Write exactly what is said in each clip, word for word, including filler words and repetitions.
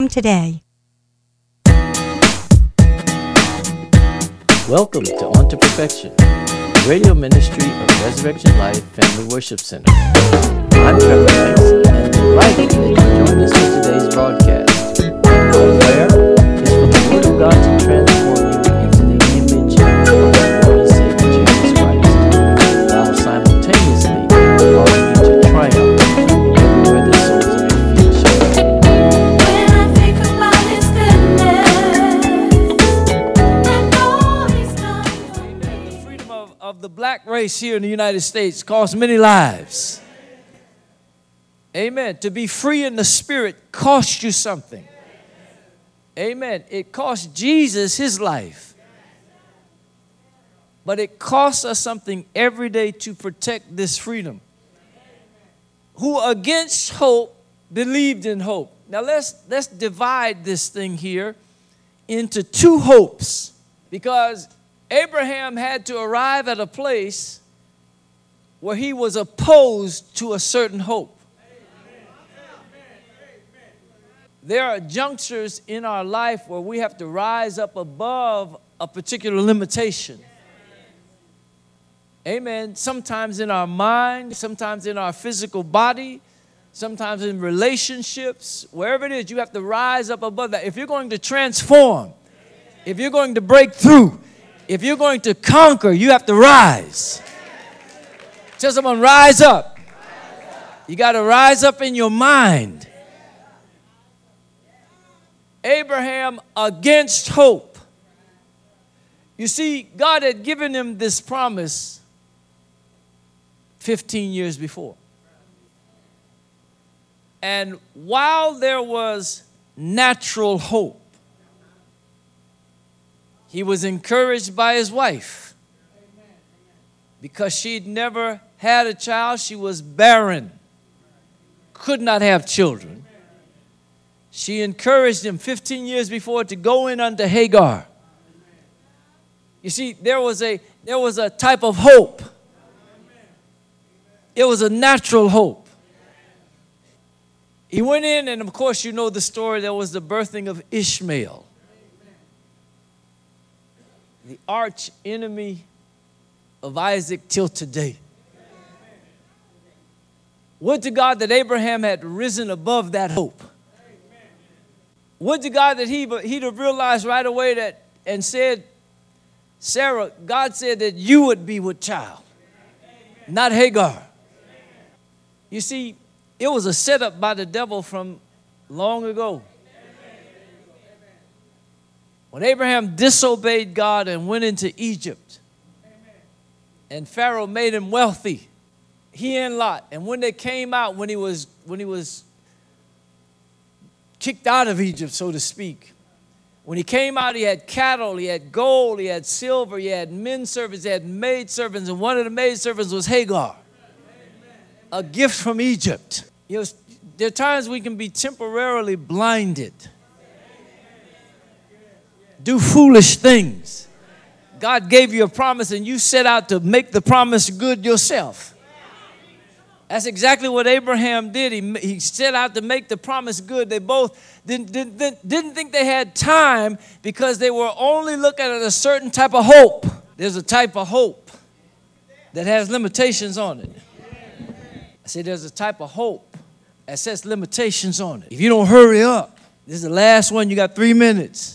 Today. Welcome to On to Perfection, the radio ministry of Resurrection Life Family Worship Center. I'm Trevor Banks, and delighted that you joined us for today's broadcast. Our prayer is for the Word of God to transform you into the image of our Lord and Savior Jesus Christ, while simultaneously causing you to triumph everywhere the soles of your feet shall tread. Of the black race here in the United States cost many lives. Amen. To be free in the spirit cost you something. Amen. It cost Jesus his life. But it costs us something every day to protect this freedom. Who against hope believed in hope. Now let's let's divide this thing here into two hopes, because Abraham had to arrive at a place where he was opposed to a certain hope. There are junctures in our life where we have to rise up above a particular limitation. Amen. Sometimes in our mind, sometimes in our physical body, sometimes in relationships, wherever it is, you have to rise up above that. If you're going to transform, if you're going to break through, if you're going to conquer, you have to rise. Tell someone, rise up. You got to rise up in your mind. Abraham against hope. You see, God had given him this promise fifteen years before. And while there was natural hope, he was encouraged by his wife because she'd never had a child. She was barren, could not have children. She encouraged him fifteen years before to go in unto Hagar. You see, there was a there was a type of hope. It was a natural hope. He went in, and of course you know the story. There was the birthing of Ishmael, the arch enemy of Isaac till today. Would to God that Abraham had risen above that hope. Would to God that he, he'd have realized right away that and said, Sarah, God said that you would be with child, not Hagar. You see, it was a setup by the devil from long ago. When Abraham disobeyed God and went into Egypt, and Pharaoh made him wealthy, he and Lot, and when they came out, when he was when he was kicked out of Egypt, so to speak, when he came out, he had cattle, he had gold, he had silver, he had men servants, he had maid servants, and one of the maid servants was Hagar, a gift from Egypt. You know, there are times we can be temporarily blinded, do foolish things. God gave you a promise and you set out to make the promise good yourself. That's exactly what Abraham did. He, he set out to make the promise good. They both didn't, didn't, didn't think they had time because they were only looking at a certain type of hope. There's a type of hope that has limitations on it. I say there's a type of hope that sets limitations on it. If you don't hurry up, this is the last one, you got three minutes.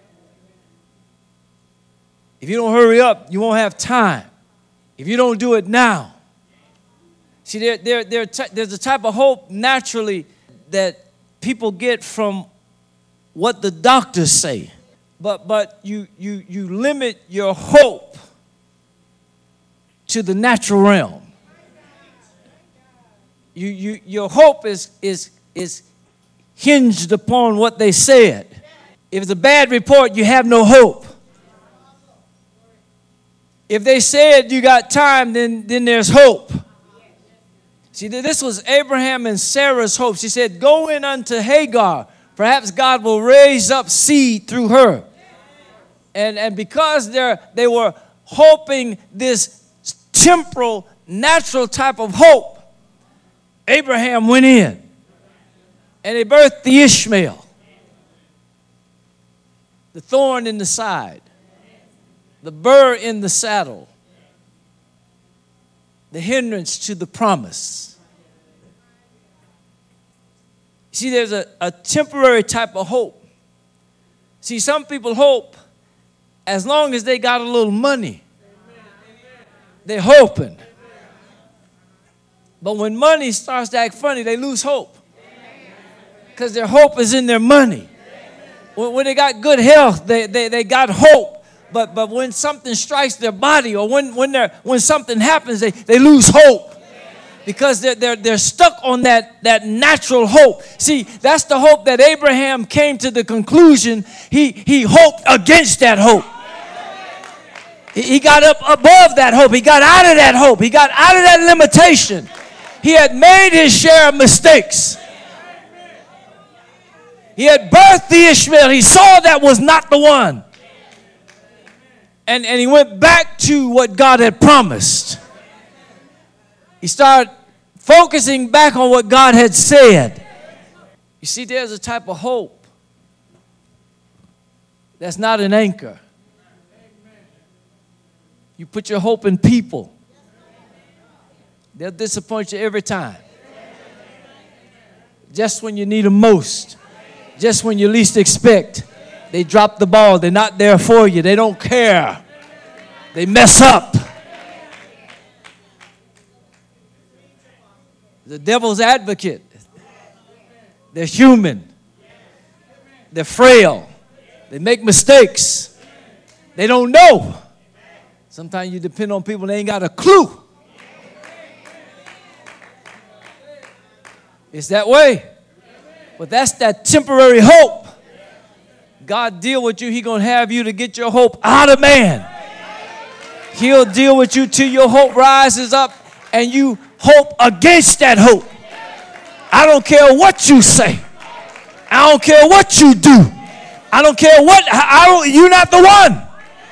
If you don't hurry up, you won't have time. If you don't do it now. See, there, there, there, there's a type of hope naturally that people get from what the doctors say. But, but you, you, you limit your hope to the natural realm. You, you, your hope is, is, is hinged upon what they said. If it's a bad report, you have no hope. If they said you got time, then, then there's hope. See, this was Abraham and Sarah's hope. She said, go in unto Hagar. Perhaps God will raise up seed through her. And, and because they're, they were hoping this temporal, natural type of hope, Abraham went in and they birthed the Ishmael. the thorn in the side, the burr in the saddle, the hindrance to the promise. See, there's a, a temporary type of hope. See, some people hope as long as they got a little money. They're hoping. But when money starts to act funny, they lose hope. Because their hope is in their money. When, when they got good health, they, they, they got hope. But, but when something strikes their body or when, when, they're, when something happens, they, they lose hope. Because they're, they're, they're stuck on that, that natural hope. See, that's the hope that Abraham came to the conclusion. He, he hoped against that hope. He, he got up above that hope. He got out of that hope. He got out of that limitation. He had made his share of mistakes. He had birthed the Ishmael. He saw that was not the one. And, and he went back to what God had promised. He started focusing back on what God had said. You see, there's a type of hope that's not an anchor. You put your hope in people, they'll disappoint you every time. Just when you need them most, just when you least expect, they drop the ball. They're not there for you. They don't care. They mess up. The devil's advocate. They're human. They're frail. They make mistakes. They don't know. Sometimes you depend on people, they ain't got a clue. It's that way. But that's that temporary hope. God deal with you. He's going to have you to get your hope out of man. He'll deal with you till your hope rises up and you hope against that hope. I don't care what you say. I don't care what you do. I don't care what, I don't, you're not the one.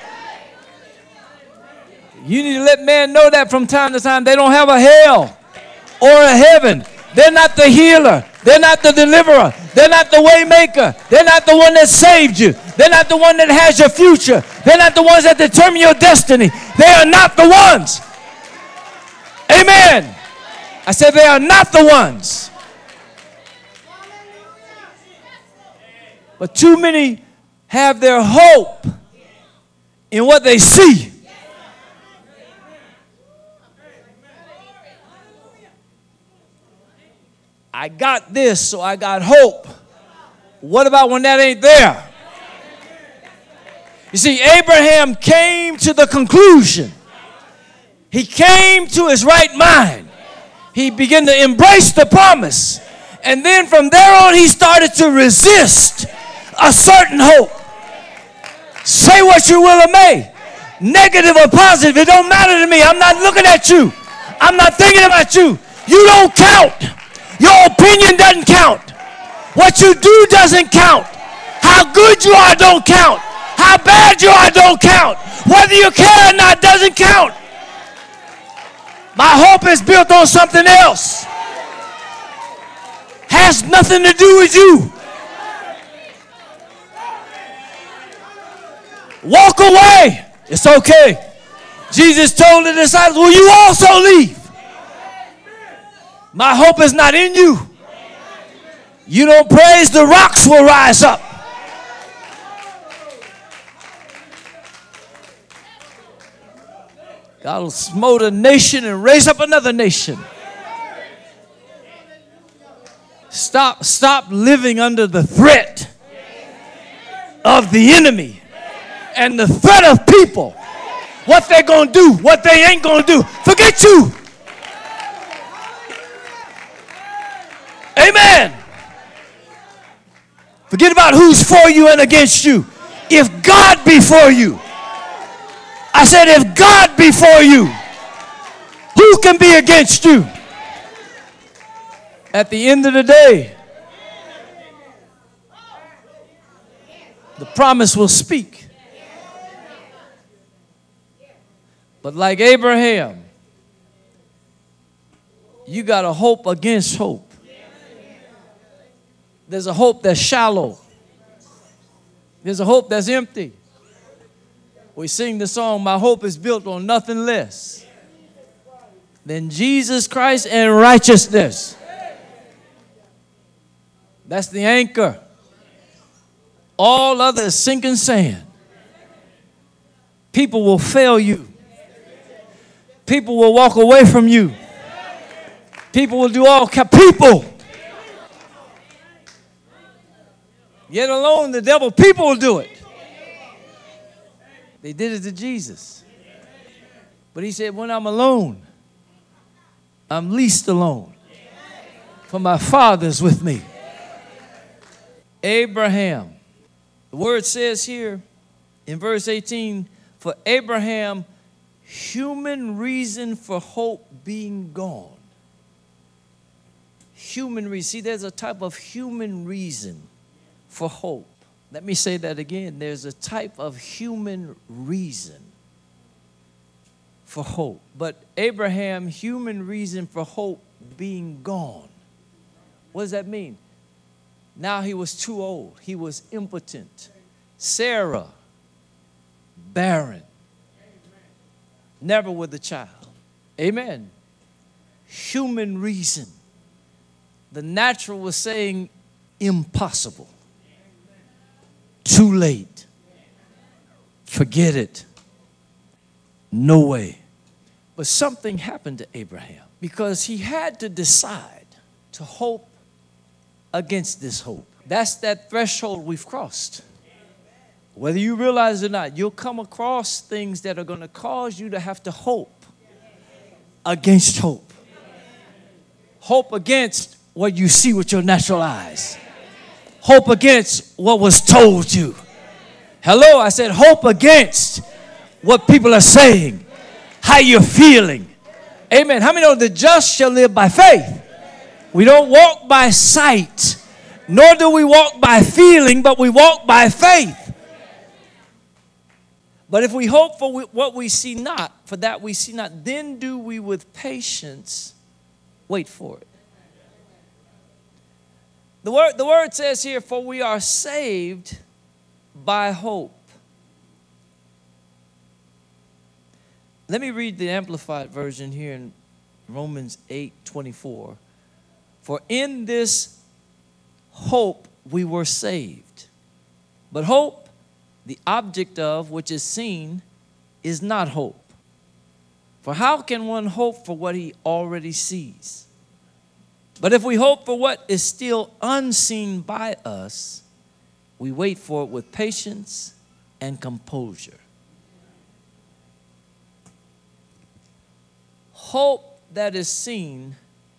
You need to let man know that from time to time. They don't have a hell or a heaven. They're not the healer. They're not the deliverer. They're not the way maker. They're not the one that saved you. They're not the one that has your future. They're not the ones that determine your destiny. They are not the ones. Amen. I said they are not the ones. But too many have their hope in what they see. I got this, so I got hope. What about when that ain't there? You see, Abraham came to the conclusion. He came to his right mind. He began to embrace the promise. And then from there on, he started to resist a certain hope. Say what you will or may. Negative or positive, it don't matter to me. I'm not looking at you. I'm not thinking about you. You don't count. Your opinion doesn't count. What you do doesn't count. How good you are don't count. How bad you are don't count. Whether you care or not doesn't count. My hope is built on something else. Has nothing to do with you. Walk away. It's okay. Jesus told the disciples, will you also leave? My hope is not in you. You don't praise, the rocks will rise up. God will smote a nation and raise up another nation. Stop, stop living under the threat of the enemy and the threat of people. What they're going to do, what they ain't going to do. Forget you. Amen. Forget about who's for you and against you. If God be for you, I said if God be for you, who can be against you? At the end of the day, the promise will speak. But like Abraham, you got a hope against hope. There's a hope that's shallow. There's a hope that's empty. We sing the song, my hope is built on nothing less than Jesus Christ and righteousness. That's the anchor. All other is sinking sand. People will fail you. People will walk away from you. People will do all kind of people. Yet alone the devil, people will do it. They did it to Jesus. But he said, when I'm alone, I'm least alone. For my Father's with me. Abraham. The word says here in verse eighteen, for Abraham, human reason for hope being gone. Human reason. See, there's a type of human reason for hope. Let me say that again. There's a type of human reason for hope. But Abraham, human reason for hope being gone. What does that mean? Now he was too old. He was impotent. Sarah, barren. Never with a child. Amen. Human reason. The natural was saying impossible. Too late. Forget it. No way. But something happened to Abraham because he had to decide to hope against this hope. That's that threshold we've crossed. Whether you realize it or not, you'll come across things that are going to cause you to have to hope against hope. Hope against what you see with your natural eyes. Hope against what was told you. Hello, I said hope against what people are saying, how you're feeling. Amen. How many know the just shall live by faith? We don't walk by sight, nor do we walk by feeling, but we walk by faith. But if we hope for what we see not, for that we see not, then do we with patience wait for it. The word, the word says here, for we are saved by hope. Let me read the Amplified version here in Romans eight twenty-four. For in this hope we were saved. But hope, the object of which is seen, is not hope. For how can one hope for what he already sees? But if we hope for what is still unseen by us, we wait for it with patience and composure. Hope that is seen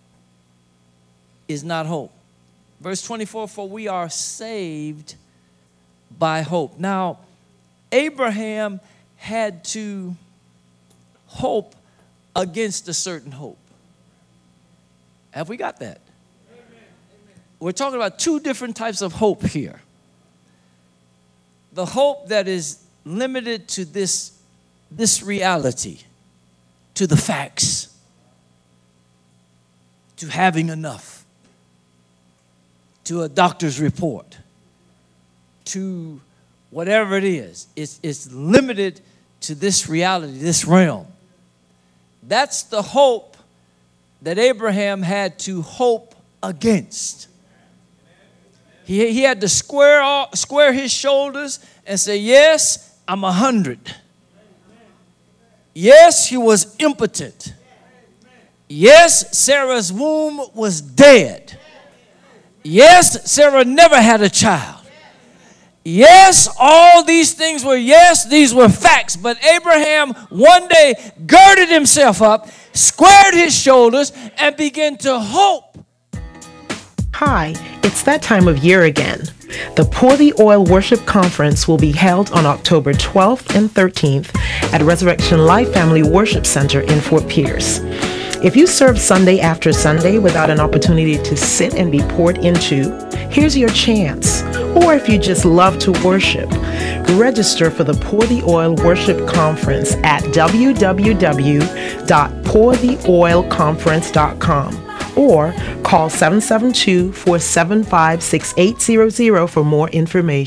is not hope. Verse twenty-four, for we are saved by hope. Now, Abraham had to hope against a certain hope. Have we got that? Amen. We're talking about two different types of hope here. The hope that is limited to this, this reality, to the facts, to having enough, to a doctor's report, to whatever it is. It's, it's limited to this reality, this realm. That's the hope that Abraham had to hope against. He, he had to square, all, square his shoulders and say, yes, I'm a hundred. Yes, he was impotent. Yes, Sarah's womb was dead. Yes, Sarah never had a child. Yes, all these things were yes, these were facts. But Abraham one day girded himself up, squared his shoulders, and began to hope. Hi, it's that time of year again. The Pour the Oil Worship Conference will be held on October twelfth and thirteenth at Resurrection Life Family Worship Center in Fort Pierce. If you serve Sunday after Sunday without an opportunity to sit and be poured into, here's your chance. Or if you just love to worship, register for the Pour the Oil Worship Conference at w w w dot pour the oil conference dot com or call seven seven two, four seven five, six eight zero zero for more information.